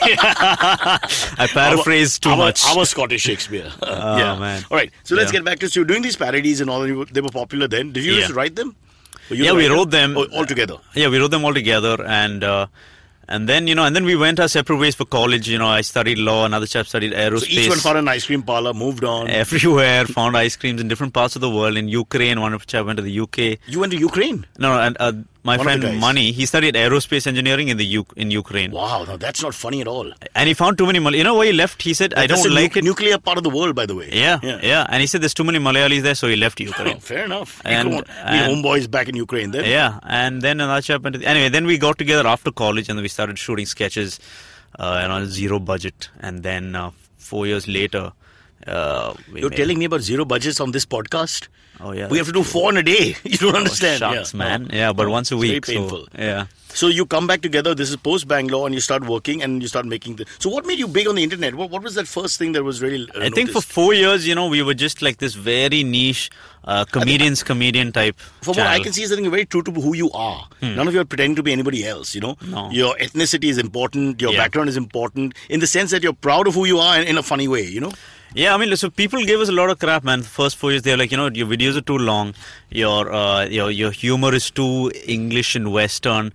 I paraphrase too much.
Our Scottish Shakespeare.
Man.
All right, so let's get back to you doing these parodies and all. They were popular then. Did you just write them?
We wrote them
all together.
Yeah, we wrote them all together, and then and then we went our separate ways for college. I studied law, another chap studied aerospace.
So each one found an ice cream parlor, moved on
everywhere, found ice creams in different parts of the world. In Ukraine, one chap went to the UK.
You went to Ukraine?
No, and my friend Mani, he studied aerospace engineering in Ukraine.
Wow, no, that's not funny at all.
And he found too many Malayalis. You know why he left? He said, I don't like it.
Nuclear part of the world, by the way.
Yeah. And he said there's too many Malayalis there, so he left Ukraine.
Fair enough.
And
homeboys back in Ukraine then.
Yeah, and then another chap went anyway, then we got together after college and we started shooting sketches on zero budget. And then 4 years later...
You're telling me about zero budgets on this podcast?
Oh, yeah.
We have to do 4 in a day. You don't understand.
Shucks, man. Yeah, but once a week.
Very painful.
Yeah.
So you come back together, this is post-Bangalore, and you start working and you start making... So what made you big on the internet? What was that first thing that was really
I think for 4 years, we were just like this very niche comedian type
From
channel.
what I can see is something very true to who you are. None of you are pretending to be anybody else,
No.
Your ethnicity is important, your background is important, in the sense that you're proud of who you are in a funny way,
Yeah, I mean, so people gave us a lot of crap, man. The first 4 years, they're like, your videos are too long, your humor is too English and Western.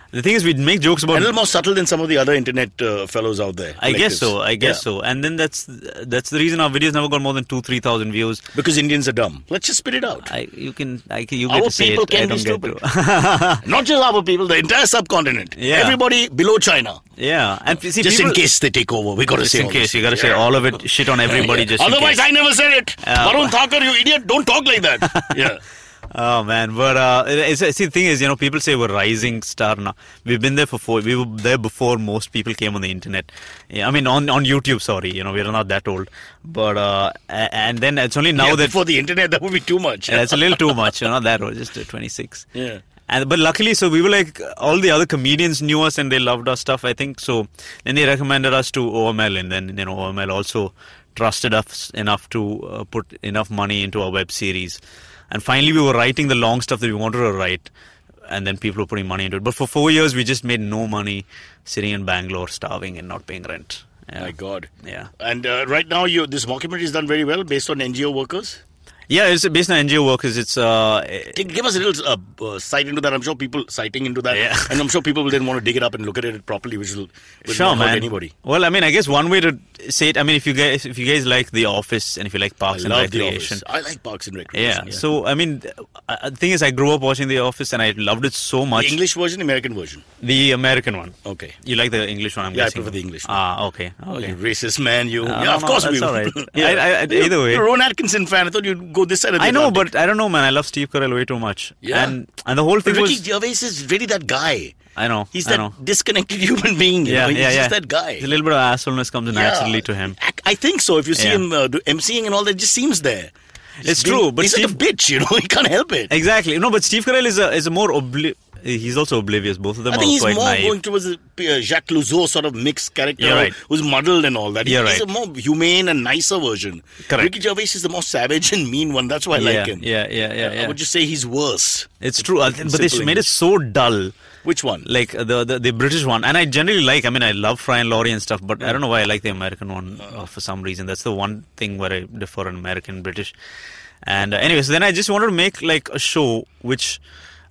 The thing is, we make jokes about.
A little more subtle than some of the other internet fellows out there.
I guess so. I guess so. And then that's the reason our videos never got more than 2,000-3,000 views.
Because Indians are dumb. Let's just spit it out.
You get
Our
to say
people
it. I
can be
don't get
stupid.
to.
Not just our people, the entire subcontinent.
Yeah.
Everybody below China.
Yeah, and see,
Just
people,
in case they take over, we got to
just
say
in
all
case
this.
you got to say all of it, shit on everybody. Just
Otherwise,
in case.
I never said it. Varun Thakur, you idiot! Don't talk like that. Yeah.
Oh man, but see, the thing is, people say we're rising star now. We've been there we were there before most people came on the internet. Yeah, I mean on YouTube. Sorry, we're not that old. But and then it's only now that
before the internet, that would be too much.
It's a little too much. Not that old, just 26.
Yeah.
But luckily, so we were like, all the other comedians knew us and they loved our stuff, I think. So then they recommended us to OML, and then OML also trusted us enough to put enough money into our web series. And finally, we were writing the long stuff that we wanted to write, and then people were putting money into it. But for 4 years, we just made no money, sitting in Bangalore, starving and not paying rent. Yeah.
My God.
Yeah.
And right now, this mockumentary is done very well based on NGO workers.
Yeah, it's based on NGO workers. It's
give us a little sight into that. I'm sure people citing into that,
Yeah.
and I'm sure people will then want to dig it up and look at it properly, which will
sure,
not hurt
man.
anybody.
Well, I mean, I guess one way to say it. I mean, if you guys like The Office and if you like Parks and
love The
Recreation,
Office. I like Parks and Recreation.
yeah. So I mean, the thing is, I grew up watching The Office and I loved it so much.
The English version, American version.
The American one.
Okay.
You like the English one? I'm
Yeah, I
guessing.
prefer the English one.
Ah, okay.
Oh, you racist man, you.
No,
yeah, of course
that's
we
all right.
Yeah.
Either way.
You're a Rowan Atkinson fan. I thought you'd go this side of the
I know,
Atlantic.
but I don't know, man. I love Steve Carell way too much.
Yeah.
And the whole thing
But Ricky
was.
Gervais is really that guy.
I know.
He's
I
that
know.
disconnected human being. You know? He's just that guy.
A little bit of assholeness comes naturally to him.
I think so. If you see
Yeah.
him MCing and all that, it just seems there.
It's true, but
he's like a bitch, He can't help it.
Exactly. No, but Steve Carell is a more he's also oblivious. Both of them
I
are
think he's
quite
more
naive.
going towards a Jacques Clouseau sort of mixed character,
You're right.
who's muddled and all that.
You're
He's
right.
a more humane and nicer version.
Correct.
Ricky Gervais is the more savage and mean one. That's why I like him.
Yeah.
I would just say he's worse.
It's true, but they
simple
made it
English.
so dull.
Which one?
Like the British one, and I generally like. I mean, I love Fry and Laurie and stuff, but I don't know why I like the American one for some reason. That's the one thing where I differ in American and British. And anyway, so then I just wanted to make like a show which,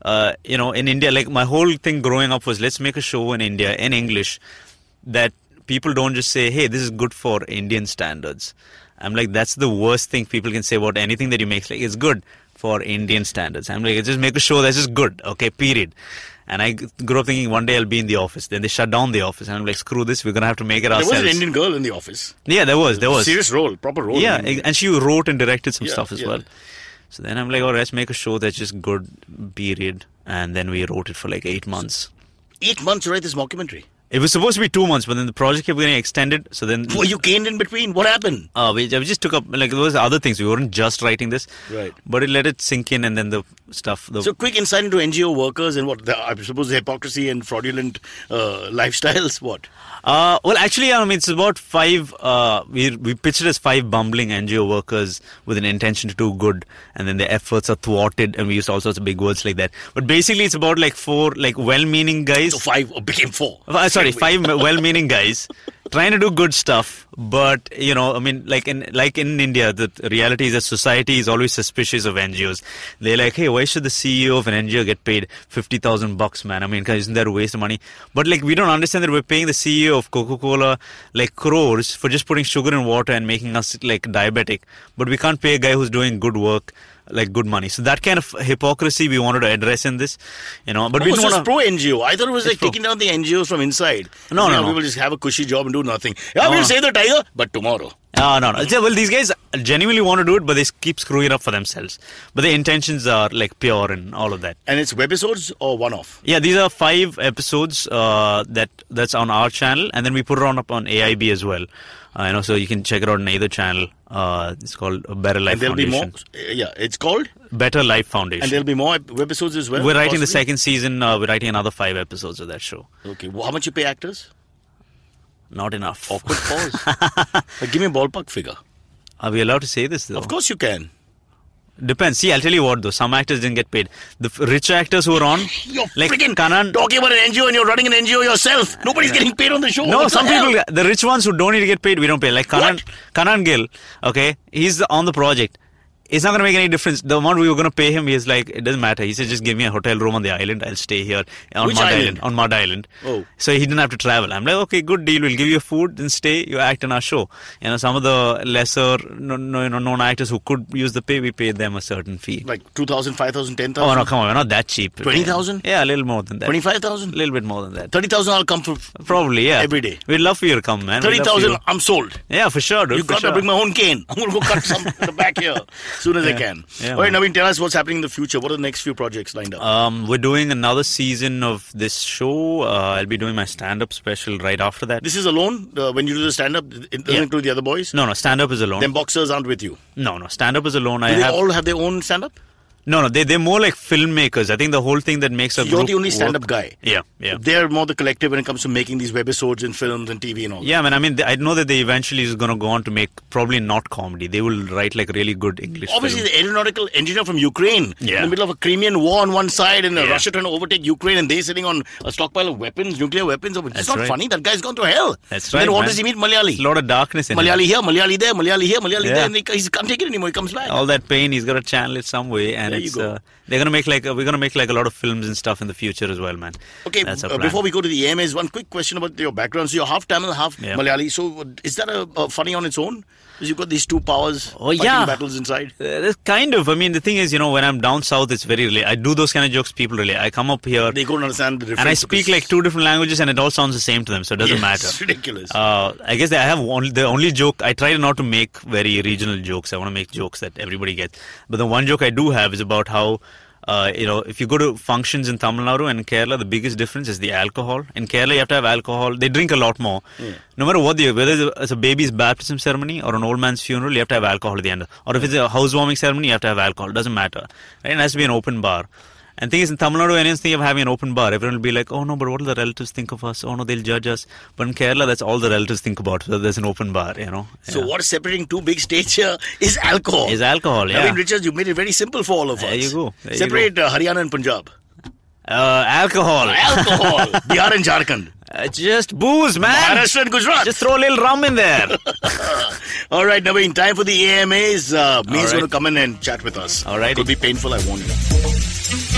in India, like my whole thing growing up was let's make a show in India in English that people don't just say, hey, this is good for Indian standards. I'm like, that's the worst thing people can say about anything that you make. Like, it's good for Indian standards. I'm like, just make a show that's just good, okay, period. And I grew up thinking one day I'll be in The Office. Then they shut down The Office. And I'm like, screw this, we're going to have to make it ourselves.
There was an Indian girl in The Office.
Yeah, there was.
Serious role, proper role.
Yeah, and she wrote and directed some
Yeah,
stuff as
yeah.
well. So then I'm like, all right, let's make a show that's just good, period. And then we wrote it for like 8 months.
8 months to write this mockumentary.
It was supposed to be 2 months, but then the project kept getting extended. So then
Were you caned in between? What happened?
we just took up, like, there was other things. We weren't just writing this.
Right.
But it let it sink in, and then the stuff.
So quick insight into NGO workers and I suppose the hypocrisy and fraudulent lifestyles. What?
Well, actually, I mean, it's about 5. We pitched it as 5 bumbling NGO workers with an intention to do good, and then their efforts are thwarted, and we used all sorts of big words like that. But basically, it's about like 4 like well-meaning guys.
So 5 became 4.
Sorry, 5 well-meaning guys trying to do good stuff, but I mean, like in India, the reality is that society is always suspicious of NGOs. They're like, hey, why should the CEO of an NGO get paid $50,000, man? I mean, isn't that a waste of money? But like, we don't understand that we're paying the CEO of Coca-Cola like crores for just putting sugar in water and making us like diabetic, but we can't pay a guy who's doing good work like good money. So that kind of hypocrisy we wanted to address in this, but we
So
didn't
it's
want to.
pro NGO. I thought it was like
pro.
taking down the NGOs from inside.
No.
People just have a cushy job and do nothing. Yeah, we'll save the tiger, but tomorrow.
No. Well, these guys genuinely want to do it, but they keep screwing it up for themselves. But their intentions are like pure and all of that.
And it's webisodes or one-off?
Yeah, these are 5 episodes that's on our channel, and then we put it up on AIB as well. So you can check it out on either channel. It's called Better Life
And there'll
Foundation.
be more. Yeah, it's called.
Better Life Foundation.
And there'll be more webisodes as well.
We're writing the
possibly?
second season. We're writing another 5 episodes of that show.
Okay, well, how much you pay actors?
Not enough.
Awkward pause. But give me a ballpark figure.
Are we allowed to say this though?
Of course you can.
Depends. See, I'll tell you what though. Some actors didn't get paid. The rich actors who were on,
You're
like
freaking
Kanan.
talking about an NGO and you're running an NGO yourself. Nobody's getting paid on the show.
No,
What
some
the hell?
people, the rich ones who don't need to get paid, we don't pay. Like Kanan Gill, okay, he's on the project. it's not going to make any difference. The amount we were going to pay him, he's like, it doesn't matter. He said, just give me a hotel room on the island. I'll stay here on
Which
Mud
island?
On Mud Island.
Oh.
So he didn't have to travel. I'm like, okay, good deal. We'll give you food and stay. You act in our show. You know, some of the lesser known actors who could use the pay, we paid them a certain fee.
Like 2,000, 5,000, 10,000?
Oh, no, come on. We're not that cheap.
20,000?
Yeah, a little more than that.
25,000?
A little bit more than that.
30,000 I'll come for
Probably, yeah.
every day.
We'd love for you to come, man. We'd love for
30,000,
you.
I'm sold.
Yeah, for sure, dude.
You
for
got
sure.
to bring my own cane. I'm going to go cut some at the back here as soon as I can.
Yeah,
All right,
man.
Naveen, tell us what's happening in the future. What are the next few projects lined up?
We're doing another season of this show. I'll be doing my stand-up special right after that.
This is alone? When you do the stand-up, it doesn't
Yeah.
include the other boys?
No, stand-up is alone.
Them boxers aren't with you?
No, stand-up is alone.
Do they all have their own stand-up?
No, they're more like filmmakers. I think the whole thing that makes a
You're
group
the only
work-
stand-up guy.
Yeah.
They're more the collective when it comes to making these webisodes and films and TV and all.
Yeah, man. I mean, I know that they eventually is going to go on to make probably not comedy. They will write like really good English
Obviously,
films.
the aeronautical engineer from Ukraine,
Yeah.
in the middle of a Crimean war on one side and
Yeah.
Russia trying to overtake Ukraine and they sitting on a stockpile of weapons, nuclear weapons. It's
That's
not
right.
funny. That guy's gone to hell.
That's
And
right,
then what
man.
does he meet? Malayali.
There's a lot of darkness in
Malayali
it.
here, Malayali there, Malayali here, Malayali
Yeah.
there. And he can't take it anymore. He comes back.
All that pain, he's got to channel it some way, and
There you
it's
go.
they're gonna make we're gonna make like a lot of films and stuff in the future as well, man.
Okay,
That's our plan.
before we go to the AMAs, one quick question about your background. So you're half Tamil, half
Yeah.
Malayali. So is that a funny on its own? Because you've got these two powers fighting
yeah.
battles inside.
Kind of. I mean, the thing is, when I'm down south, it's very relate. I do those kind of jokes. People relate. I come up here
They couldn't understand the difference.
and I speak
because-
like two different languages, and it all sounds the same to them, so it doesn't
Yes,
matter.
It's ridiculous.
I guess I have the only joke. I try not to make very regional jokes. I want to make jokes that everybody gets. But the one joke I do have is about how, if you go to functions in Tamil Nadu and in Kerala, the biggest difference is the alcohol. In Kerala, you have to have alcohol. They drink a lot more. No matter what whether it's a baby's baptism ceremony or an old man's funeral, you have to have alcohol at the end. Or if it's a housewarming ceremony, you have to have alcohol. It doesn't matter. Right? It has to be an open bar. And the thing is, in Tamil Nadu, anyone think of having an open bar, everyone will be like, oh no, but what will the relatives think of us? Oh no, they'll judge us. But in Kerala, that's all the relatives think about. So there's an open bar,
So
Yeah.
what's separating two big states here is alcohol.
Is alcohol, yeah.
I mean, Richards, you made it very simple for all of us.
There you go. There you
Separate Haryana and Punjab.
Alcohol.
Alcohol. Bihar and Jharkhand.
Just booze, man.
Maharashtra and Gujarat.
Just throw a little rum in there.
All right, Naveen, time for the AMAs. May's
right.
going to come in and chat with us.
All right.
Could be painful, I warn you.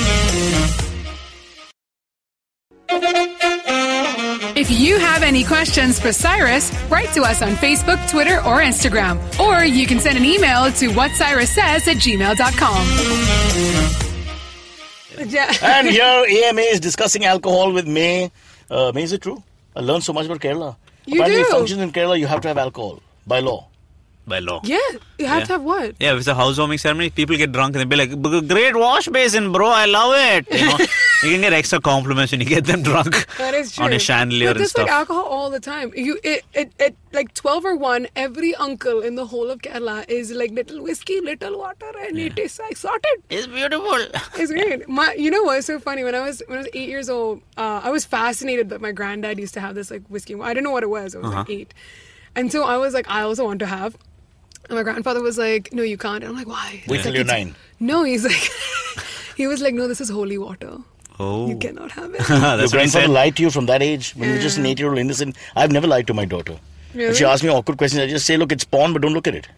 If you have any questions for Cyrus, write to us on Facebook, Twitter, or Instagram. Or you can send an email to whatcyrussays@gmail.com. Yeah.
And here, AMA is discussing alcohol with May. May, is it true? I learned so much about Kerala.
You
Apparently,
do.
functions in Kerala, you have to have alcohol by law.
By law.
Yeah, you have
Yeah.
to have what?
Yeah, if it's a housewarming ceremony, people get drunk and they'll be like, great wash basin, bro, I love it. You can get extra compliments when you get them drunk
That is true.
on a chandelier
But
and
there's
stuff.
like alcohol all the time. At like 12 or 1, every uncle in the whole of Kerala is like little whiskey, little water, and it is like sorted.
It's beautiful.
It's great. You know what's so funny? When I was 8 years old, I was fascinated that my granddad used to have this like whiskey. I didn't know what it was. I was like 8, and so I was like, I also want to have. And my grandfather was like, no, you can't. And I'm like, why?
Wait
He's
till
like,
you're
"It's-"
9.
No, he's like, he was like, no, this is holy water.
Oh.
You cannot have it.
Your
That's what he
grandfather
said.
lied to you from that age when you were just an 8-year-old innocent. I've never lied to my daughter.
Really?
If she asks me awkward questions, I just say, look, it's porn, but don't look at it.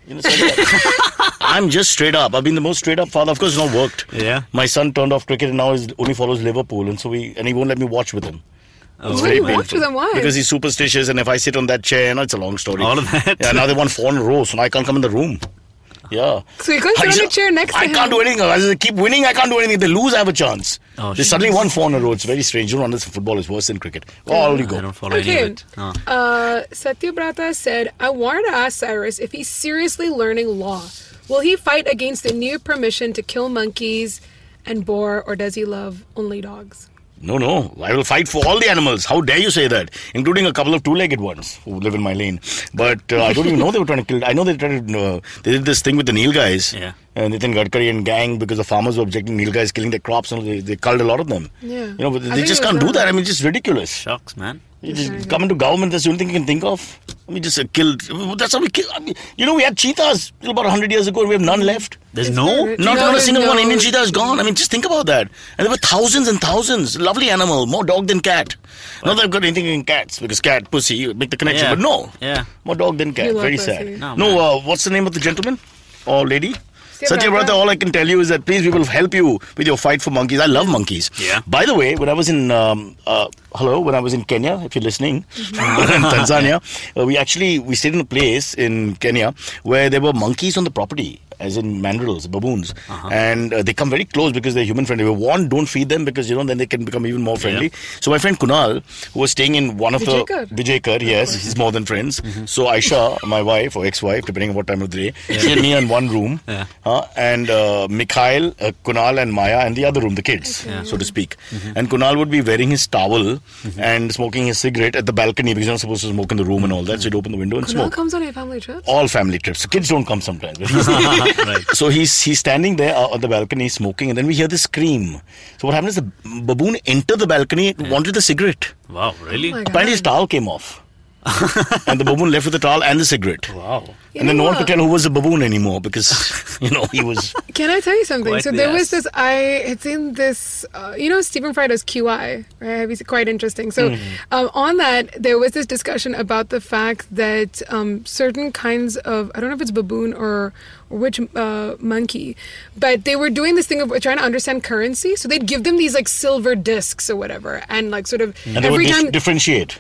I'm just straight up. I've been the most straight up father. Of course, it's not worked.
Yeah.
My son turned off cricket and now he only follows Liverpool, and he won't let me watch with him.
Oh.
It's
Why
very
do you watch
painful.
with them? Why?
Because he's superstitious, and if I sit on that chair, it's a long story.
All of that?
Yeah, now they want 4 in a row, so now I can't come in the room. Yeah.
So you can't sit on the chair next to
I
him.
can't do anything. As they keep winning, I can't do anything. If they lose, I have a chance.
Oh,
They suddenly won 4 in a row. It's very strange. You don't understand. Football is worse than cricket. Oh, you
I
go.
don't follow any of it.
Satyabrata said, I wanted to ask Cyrus if he's seriously learning law. Will he fight against the new permission to kill monkeys and boar, or does he love only dogs?
No. I will fight for all the animals. How dare you say that? Including a couple of 2-legged ones who live in my lane. But I don't even know they were trying to kill. I know they tried to. They did this thing with the Neel guys.
Yeah.
Nitin Gadkari and gang, because the farmers were objecting Neel guys killing their crops, and they culled a lot of them.
Yeah.
But
I
they
think
just
it was
can't do
them.
that. I mean, it's just ridiculous.
Shucks, man.
You just come into government, that's the only thing you can think of. I mean, just killed. That's how we kill. I mean, we had cheetahs till about 100 years ago, and we have none left.
There's
It's
no?
very-
Not
No,
a single
there's
one.
no-
Indian cheetah is gone. I mean, just think about that. And there were thousands and thousands. Lovely animal, more dog than cat. Not that I've got anything in cats, because cat, pussy, you make the connection.
Yeah.
But no.
Yeah.
More dog than cat.
You love
Very
pussy.
sad.
No,
No, what's the name of the gentleman or lady? Satyavrata, all I can tell you is that please, we will help you with your fight for monkeys. I love monkeys.
Yeah.
By the way, when I was in when I was in Kenya, if you're listening, in Tanzania, we stayed in a place in Kenya where there were monkeys on the property, as in mandrills, baboons, and they come very close because they're human friendly. We warn, don't feed them because then they can become even more friendly. So my friend Kunal, who was staying in one of Vijay, yes, he's more than friends. So Aisha, my wife or ex-wife, depending on what time of the day, she and me in one room, and Mikhail, Kunal, and Maya in the other room, the kids, so to speak. And Kunal would be wearing his towel and smoking his cigarette at the balcony because you're not supposed to smoke in the room and all that. So he'd open the window and smoke.
Kunal comes on your family trips?
All family trips. Kids don't come sometimes.
Right.
So he's standing there on the balcony smoking, and then we hear this scream. So what happened is the baboon entered the balcony, wanted the cigarette.
Wow, really?
Oh my God.
Apparently his towel came off. And the baboon left with the towel and the cigarette.
Wow.
And then no one could tell who was the baboon anymore because, he was...
Can I tell you something?
Quite
So
the
there was
ass.
this, I had seen this, Stephen Fry does QI, right? Have you seen? Quite interesting. So on that, there was this discussion about the fact that certain kinds of, I don't know if it's baboon or which monkey, but they were doing this thing of trying to understand currency. So they'd give them these like silver discs or whatever, and like sort of
And they
every
would
time.
differentiate.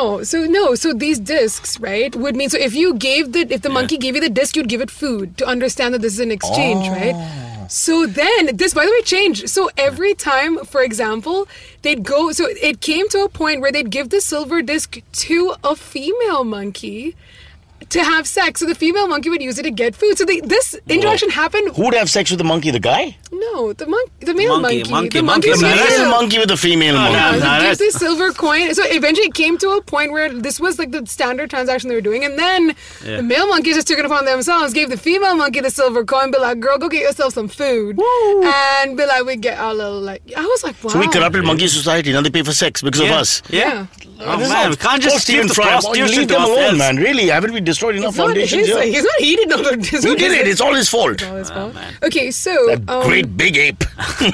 So these discs, right, would mean, so if the monkey gave you the disc, you'd give it food to understand that this is an exchange, right? So then this, by the way, changed. So every time, for example, they'd go, so it came to a point where they'd give the silver disc to a female monkey to have sex. So the female monkey would use it to get food. So this interaction happened.
Who would have sex with the monkey? The guy?
No, the male monkey.
Monkey.
The monkey
The
was
male
male.
monkey with the female monkey.
Yeah,
Nah,
so gives this silver coin. So eventually it came to a point where this was like the standard transaction they were doing. And then the male monkeys just took it upon themselves, gave the female monkey the silver coin, be like, girl, go get yourself some food. Woo. And be like, we get our little, like, I was like, wow.
So we corrupted monkey society. Now they pay for sex because of us.
Yeah. Oh,
This is
man,
not-
we can't
Poor
just
Stephen
keep the
Fry.
prostitution
Leave
to
them alone,
ourselves.
man. Really, haven't we destroyed enough
It's not
foundations
his,
here?
he did not.
You did it. It's all his fault.
All his fault.
man.
Okay, so
That great big ape.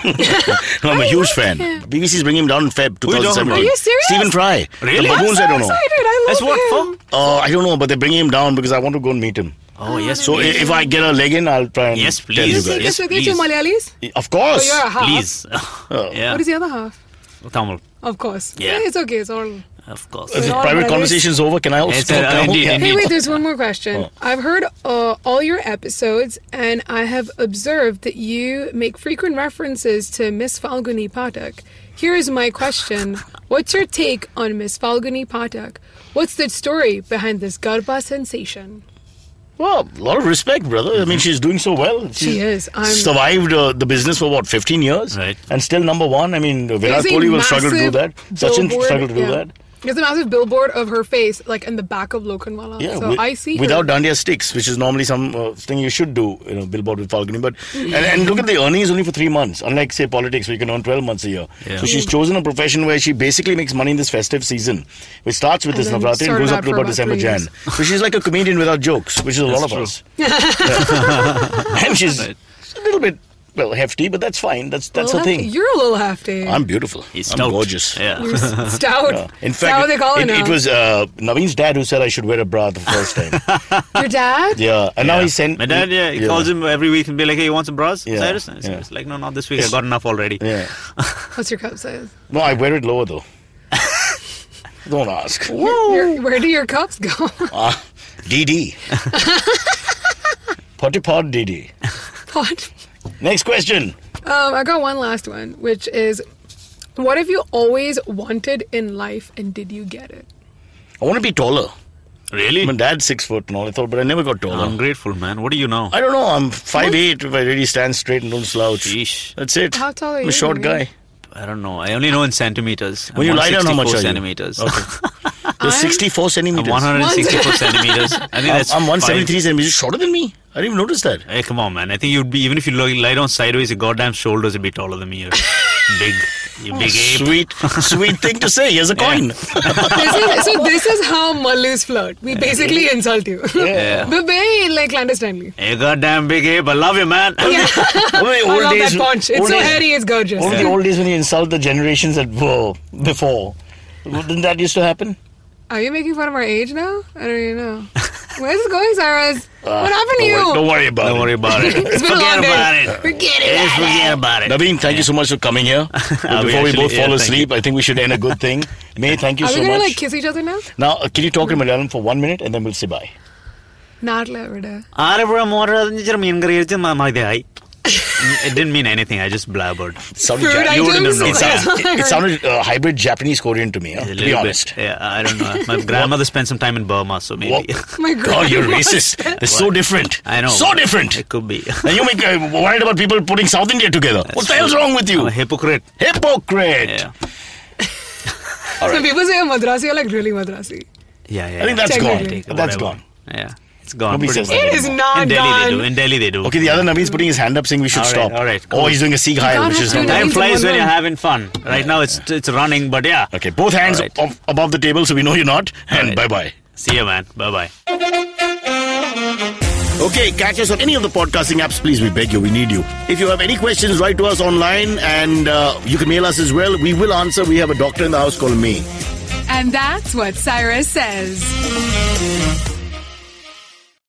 No, I'm a huge fan. BBC's bringing him down in Feb
Who are you talking
2017.
about?
Are you serious?
Stephen Fry.
Really?
The baboons, I don't know.
excited. I love
That's what
him.
for?
I don't know, but they're bringing him down because I want to go and meet him.
Oh, yes.
So
please.
if I get a leg in, I'll try and
Yes,
tell
please.
you
Take
guys.
Yes,
us with you to
please.
Malayalis?
Of course.
Oh, you're a half.
Please. Yeah.
What is the other half?
Tamil.
Of course.
Yeah.
It's okay. It's all.
Of course.
If the
all
private
Malayalis.
conversation's over, can I also
Yes,
talk now?
indeed,
Yeah.
indeed.
Hey, wait, there's one more question.
Oh.
I've heard all your episodes, and I have observed that you make frequent references to Miss Falguni Pathak. Here is my question. What's your take on Miss Falguni Pathak? What's the story behind this Garba sensation?
Well, a lot of respect, brother. I mean, she's doing so well.
She is.
Survived the business for 15 years?
Right.
And still number one. I mean, Virat
There's a
Kohli will struggle to do that.
massive
Sachin
billboard,
struggled to do
yeah.
that.
There's a massive billboard of her face, like in the back of Lokhandwala.
Yeah,
So I see her.
without dandiya sticks, which is normally some thing you should do, billboard with Falguni. But and look at the earnings only for 3 months, unlike say politics where you can earn 12 months a year.
Yeah.
So she's chosen a profession where she basically makes money in this festive season, which starts with
And
this
then
Navratri and
sorted
goes
out
up to
for
about
about
December,
3
Jan.
years.
So she's like a comedian without jokes, which is a lot of
true.
us. Yeah. And she's
Right.
a little bit hefty, but that's fine. That's her
Little
thing.
hefty. You're a little hefty.
I'm beautiful.
He's
I'm
stout.
gorgeous.
Yeah.
You're stout.
In
Is that what
fact,
they call it now?
it was Naveen's dad who said I should wear a bra the first time.
Your dad?
Yeah, and now he sent
My dad, he calls him every week and be like, hey, you want some bras?
Yeah,
Cyrus? And
yeah.
Cyrus like, no, not this week. I got enough already.
Yeah.
What's your cup size?
No, I wear it lower though. Don't ask.
Where do your cups go?
DD. Potty pod DD.
What?
Next question.
I got one last one, which is, what have you always wanted in life, and did you get it?
I want to be taller.
Really?
My dad's 6 foot and all. I thought, but I never got taller.
Ungrateful, man. What do you know?
I don't know. I'm 5'8" if I really stand straight and don't slouch.
Sheesh.
That's it.
How tall are
I'm
you,
a short
Naveen?
guy.
I don't know. I only know in centimeters.
When you lie down, how much are you?
Centimeters.
Okay. You're 64
I'm
centimeters.
164 centimeters. I think that's
I'm 173
fine.
centimeters. Shorter than me. I didn't even notice that.
Hey, come on, man. I think you'd be, even if you lie down sideways, your goddamn shoulders would be taller than me. You're big. You big ape.
Sweet thing to say. Here's a coin.
This is how Mallus flirt. We basically insult you.
Yeah.
But very, like, clandestinely.
Hey, goddamn big ape. I love you, man.
Yeah.
Remember the
I
old
love
days-
that punch. It's
old
so
days-
hairy, it's gorgeous.
Over the old days when you insult the generations that were before. Didn't that used to happen?
Are you making fun of our age now? I don't even know. Where's it going, Cyrus? What happened to you?
Don't worry about it.
Don't worry about it.
It's been a long day.
Forget about it.
Naveen, thank you so much for coming here. But before we both fall asleep, I think we should end a good thing. May, thank you
Are
so
we
much.
gonna like kiss each other now?
Now, can you talk in Malayalam for 1 minute and then we'll say bye?
Alappuzha motor മീൻ കറി വെച്ച് മതിയായി. It didn't mean anything. I just blabbered.
You wouldn't know. It sounded hybrid Japanese Korean to me, to be honest.
Yeah, I don't know. My grandmother spent some time in Burma, so maybe.
Oh my God.
God, you're racist. They're so different.
I know.
So different.
It could be.
And you make worried about people putting South India together. What the hell's wrong with you?
I'm a hypocrite.
Hypocrite.
Yeah.
All right.
So people say you're Madrasi, you're like really Madrasi.
Yeah.
I think that's
Technically.
gone. That's gone.
Yeah. It's gone.
Nobody
Pretty
says
much.
that.
It is not
In Delhi
gone.
they do. In Delhi they do.
Okay, the other Naveen's putting his hand up saying we should stop.
All right. Cool.
Oh, he's doing a Sikh Heil,
can't
which
have
is
two
not
Naveens.
Time
in
flies
one
when you're
room.
having fun. Right now it's running, but yeah.
Okay, both hands
All right.
above the table so we know you're not. And
right.
bye-bye.
See you, man. Bye-bye.
Okay, catch us on any of the podcasting apps. Please, we beg you, we need you. If you have any questions, write to us online and you can mail us as well. We will answer. We have a doctor in the house called May.
And that's what Cyrus says.